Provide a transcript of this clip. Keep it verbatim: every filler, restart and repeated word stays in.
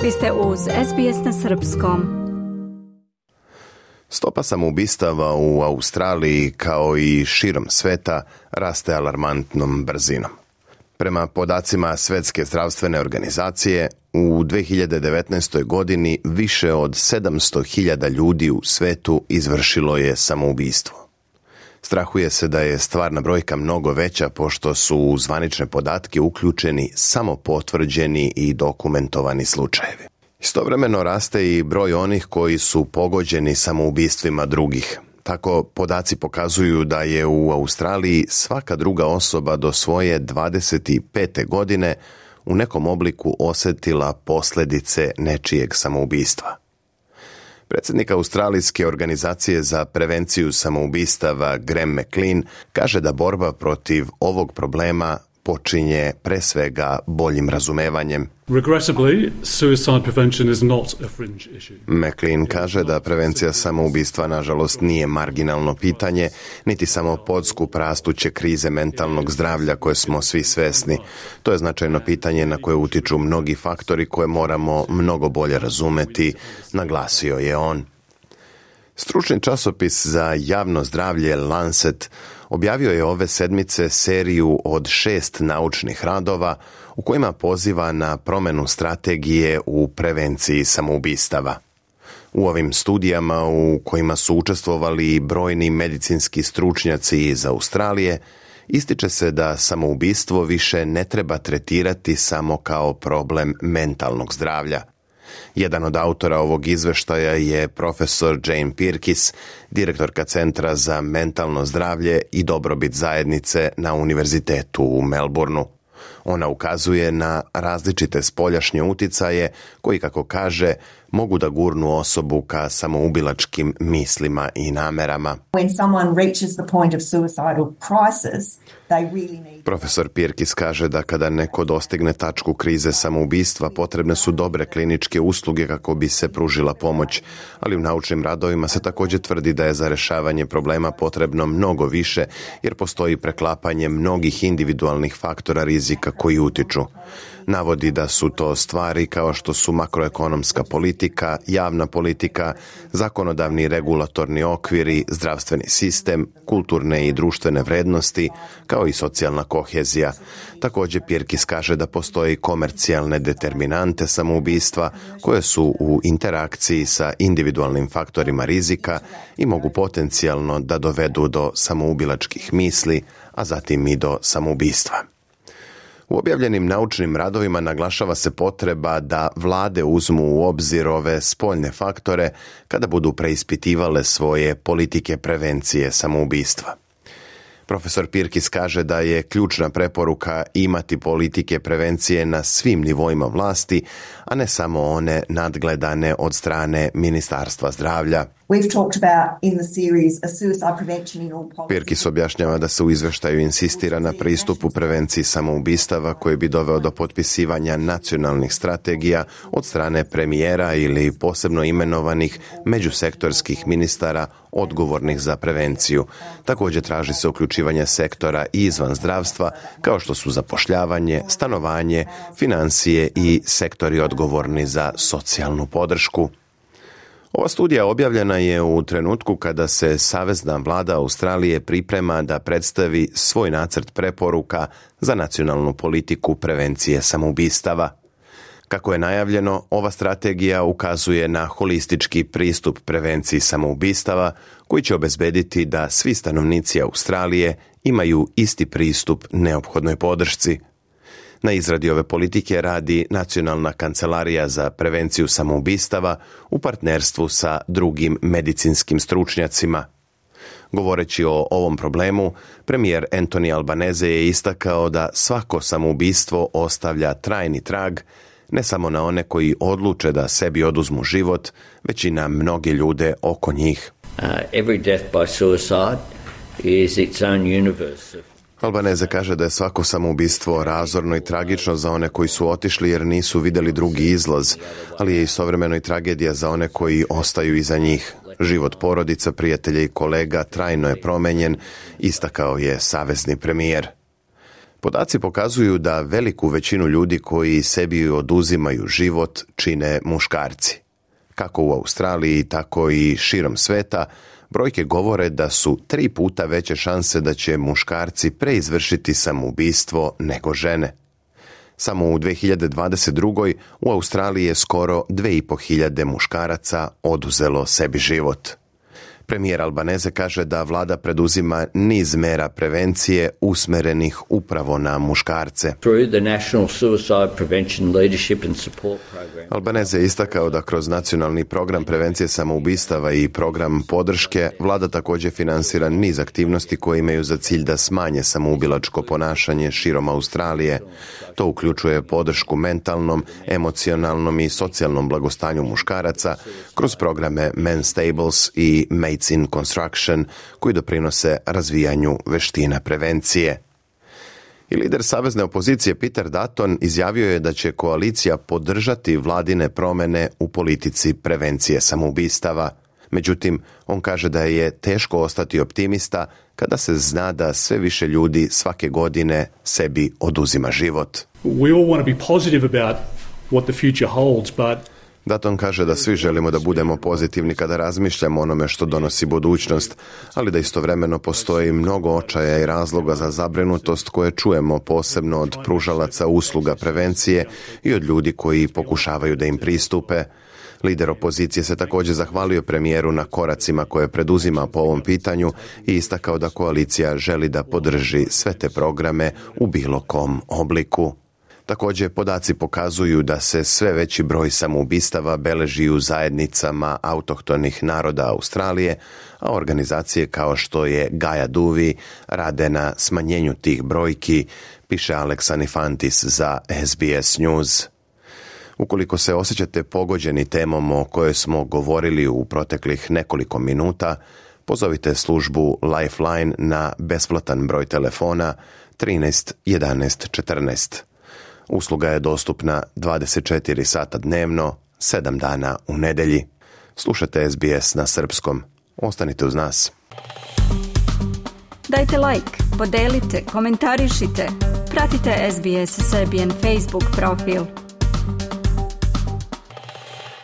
Vi ste uz S B S na srpskom. Stopa samoubistava u Australiji kao i širom sveta raste alarmantnom brzinom. Prema podacima Svjetske zdravstvene organizacije, u dvije hiljade devetnaestoj. godini više od sedamsto hiljada ljudi u svetu izvršilo je samoubistvo. Strahuje se da je stvarna brojka mnogo veća pošto su u zvanične podatke uključeni samo potvrđeni i dokumentovani slučajevi. Istovremeno raste i broj onih koji su pogođeni samoubistvima drugih. Tako podaci pokazuju da je u Australiji svaka druga osoba do svoje dvadeset pete godine u nekom obliku osjetila posljedice nečijeg samoubistva. Predsjednik Australijske organizacije za prevenciju samoubistava Graham McLean kaže da borba protiv ovog problema počinje pre svega boljim razumevanjem. Regrettably, suicide prevention is not a fringe issue. McLean kaže da prevencija samoubistva nažalost nije marginalno pitanje, niti samo podskup rastuće krize mentalnog zdravlja koje smo svi svesni. To je značajno pitanje na koje utiču mnogi faktori koje moramo mnogo bolje razumeti, naglasio je on. Stručni časopis za javno zdravlje Lancet objavio je ove sedmice seriju od šest naučnih radova u kojima poziva na promjenu strategije u prevenciji samoubistava. U ovim studijama u kojima su učestvovali brojni medicinski stručnjaci iz Australije, ističe se da samoubistvo više ne treba tretirati samo kao problem mentalnog zdravlja. Jedan od autora ovog izveštaja je profesor Jane Pirkis, direktorka Centra za mentalno zdravlje i dobrobit zajednice na Univerzitetu u Melbourneu. Ona ukazuje na različite spoljašnje uticaje koji, kako kaže, mogu da gurnu osobu ka samoubilačkim mislima i namerama. When someone reaches the point of suicidal crisis, they really need... Profesor Pirkis kaže da kada neko dostigne tačku krize samoubistva, potrebne su dobre kliničke usluge kako bi se pružila pomoć, ali u naučnim radovima se također tvrdi da je za rješavanje problema potrebno mnogo više, jer postoji preklapanje mnogih individualnih faktora rizika koji utiču. Navodi da su to stvari kao što su makroekonomska politika, javna politika, zakonodavni i regulatorni okviri, zdravstveni sistem, kulturne i društvene vrednosti, kao i socijalna kohezija. Također Pirkis kaže da postoji komercijalne determinante samoubistva koje su u interakciji sa individualnim faktorima rizika i mogu potencijalno da dovedu do samoubilačkih misli, a zatim i do samoubistva. U objavljenim naučnim radovima naglašava se potreba da vlade uzmu u obzir ove spoljne faktore kada budu preispitivale svoje politike prevencije samoubistva. Profesor Pirkis kaže da je ključna preporuka imati politike prevencije na svim nivoima vlasti, a ne samo one nadgledane od strane Ministarstva zdravlja. We've talked about in the series a suicide prevention in all policies. Pirkis objašnjava da se u izveštaju insistira na pristupu prevenciji samoubistava koji bi doveo do potpisivanja nacionalnih strategija od strane premijera ili posebno imenovanih međusektorskih ministara odgovornih za prevenciju. Također traži se uključivanje sektora i izvan zdravstva kao što su zapošljavanje, stanovanje, financije i sektori odgovorni za socijalnu podršku. Ova studija objavljena je u trenutku kada se Savezna vlada Australije priprema da predstavi svoj nacrt preporuka za nacionalnu politiku prevencije samoubistava. Kako je najavljeno, ova strategija ukazuje na holistički pristup prevenciji samoubistava koji će obezbediti da svi stanovnici Australije imaju isti pristup neophodnoj podršci. Na izradi ove politike radi Nacionalna kancelarija za prevenciju samoubistava u partnerstvu sa drugim medicinskim stručnjacima. Govoreći o ovom problemu, premijer Anthony Albanese je istakao da svako samoubistvo ostavlja trajni trag ne samo na one koji odluče da sebi oduzmu život, već i na mnoge ljude oko njih. Uh, every death by suicide is its own universe. Albanese kaže da je svako samoubistvo razorno i tragično za one koji su otišli jer nisu vidjeli drugi izlaz, ali je istovremeno i tragedija za one koji ostaju iza njih. Život porodica, prijatelja i kolega trajno je promenjen, istakao je savezni premijer. Podaci pokazuju da veliku većinu ljudi koji sebi oduzimaju život čine muškarci. Kako u Australiji, tako i širom sveta, brojke govore da su tri puta veće šanse da će muškarci preizvršiti samoubistvo nego žene. Samo u dvije hiljade dvadeset druge. u Australiji je skoro dvije i pol hiljade muškaraca oduzelo sebi život. Premijer Albanese kaže da vlada preduzima niz mera prevencije usmerenih upravo na muškarce. Albanese je istakao da kroz nacionalni program prevencije samoubistava i program podrške vlada također finansira niz aktivnosti koje imaju za cilj da smanje samoubilačko ponašanje širom Australije. To uključuje podršku mentalnom, emocionalnom i socijalnom blagostanju muškaraca kroz programe Men's Stables i Mates in Construction koji doprinose razvijanju veština prevencije. I lider savezne opozicije Peter Dutton izjavio je da će koalicija podržati vladine promjene u politici prevencije samoubistava. Međutim, on kaže da je teško ostati optimista kada se zna da sve više ljudi svake godine sebi oduzima život. We all want to be positive about what the future holds, but Dutton kaže da svi želimo da budemo pozitivni kada razmišljamo o onome što donosi budućnost, ali da istovremeno postoji mnogo očaja i razloga za zabrinutost koje čujemo posebno od pružalaca usluga prevencije i od ljudi koji pokušavaju da im pristupe. Lider opozicije se također zahvalio premijeru na koracima koje preduzima po ovom pitanju i istakao da koalicija želi da podrži sve te programe u bilo kom obliku. Također, podaci pokazuju da se sve veći broj samoubistava beleži u zajednicama autohtonih naroda Australije, a organizacije kao što je Gaia Duvi rade na smanjenju tih brojki, piše Alex Anifantis za S B S News. Ukoliko se osjećate pogođeni temom o kojoj smo govorili u proteklih nekoliko minuta, pozovite službu Lifeline na besplatan broj telefona trinaest jedanaest četrnaest. Usluga je dostupna dvadeset četiri sata dnevno, sedam dana u nedjelji. Slušajte S B S na srpskom. Ostanite uz nas. Dajte like, podelite, komentarišite. Pratite S B S Serbian Facebook profil.